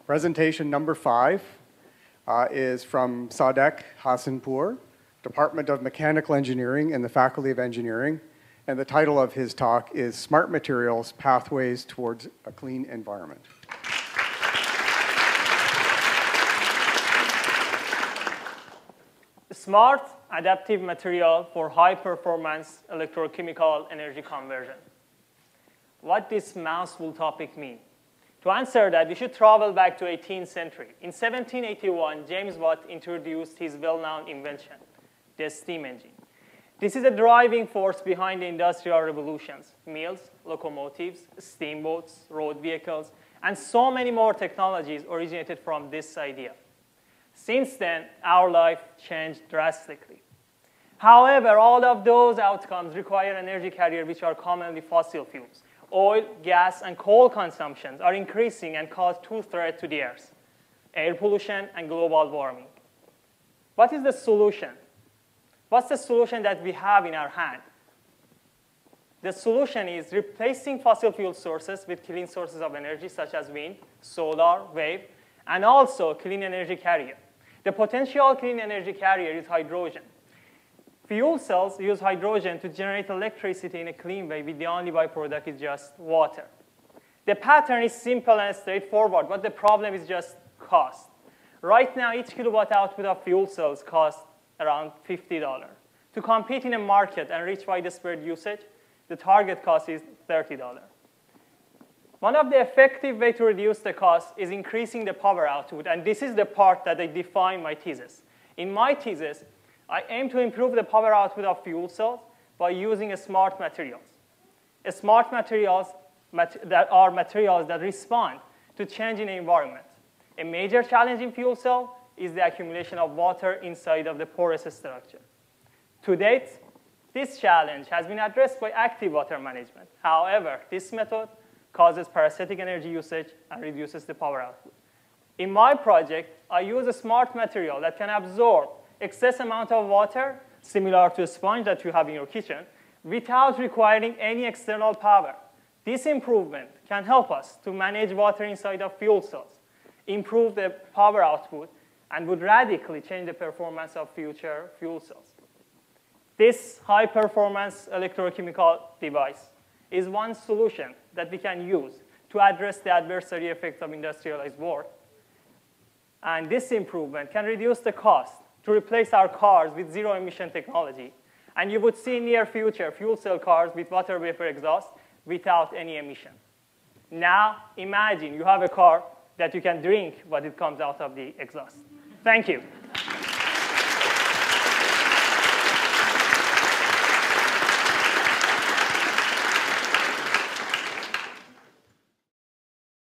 Presentation number 5 is from Sadek Hassanpour, Department of Mechanical Engineering and the Faculty of Engineering. And the title of his talk is Smart Materials, Pathways Towards a Clean Environment. Smart adaptive material for high-performance electrochemical energy conversion. What this mouthful topic mean? To answer that, we should travel back to 18th century. In 1781, James Watt introduced his well-known invention, the steam engine. This is a driving force behind the industrial revolutions, mills, locomotives, steamboats, road vehicles, and so many more technologies originated from this idea. Since then, our life changed drastically. However, all of those outcomes require energy carriers which are commonly fossil fuels. Oil, gas, and coal consumptions are increasing and cause two threats to the Earth: air pollution and global warming. What is the solution? What's the solution that we have in our hand? The solution is replacing fossil fuel sources with clean sources of energy, such as wind, solar, wave, and also clean energy carrier. The potential clean energy carrier is hydrogen. Fuel cells use hydrogen to generate electricity in a clean way, with the only byproduct is just water. The pattern is simple and straightforward, but the problem is just cost. Right now, each kilowatt output of fuel cells costs around $50. To compete in a market and reach widespread usage, the target cost is $30. One of the effective ways to reduce the cost is increasing the power output, and this is the part that I define my thesis. In my thesis, I aim to improve the power output of fuel cells by using smart materials. Smart materials that are materials that respond to change in the environment. A major challenge in fuel cell is the accumulation of water inside of the porous structure. To date, this challenge has been addressed by active water management. However, this method causes parasitic energy usage and reduces the power output. In my project, I use a smart material that can absorb excess amount of water, similar to a sponge that you have in your kitchen, without requiring any external power. This improvement can help us to manage water inside of fuel cells, improve the power output, and would radically change the performance of future fuel cells. This high-performance electrochemical device is one solution that we can use to address the adversary effects of industrialized world. And this improvement can reduce the cost to replace our cars with zero-emission technology. And you would see in near future fuel cell cars with water vapor exhaust without any emission. Now, imagine you have a car that you can drink what it comes out of the exhaust. Thank you.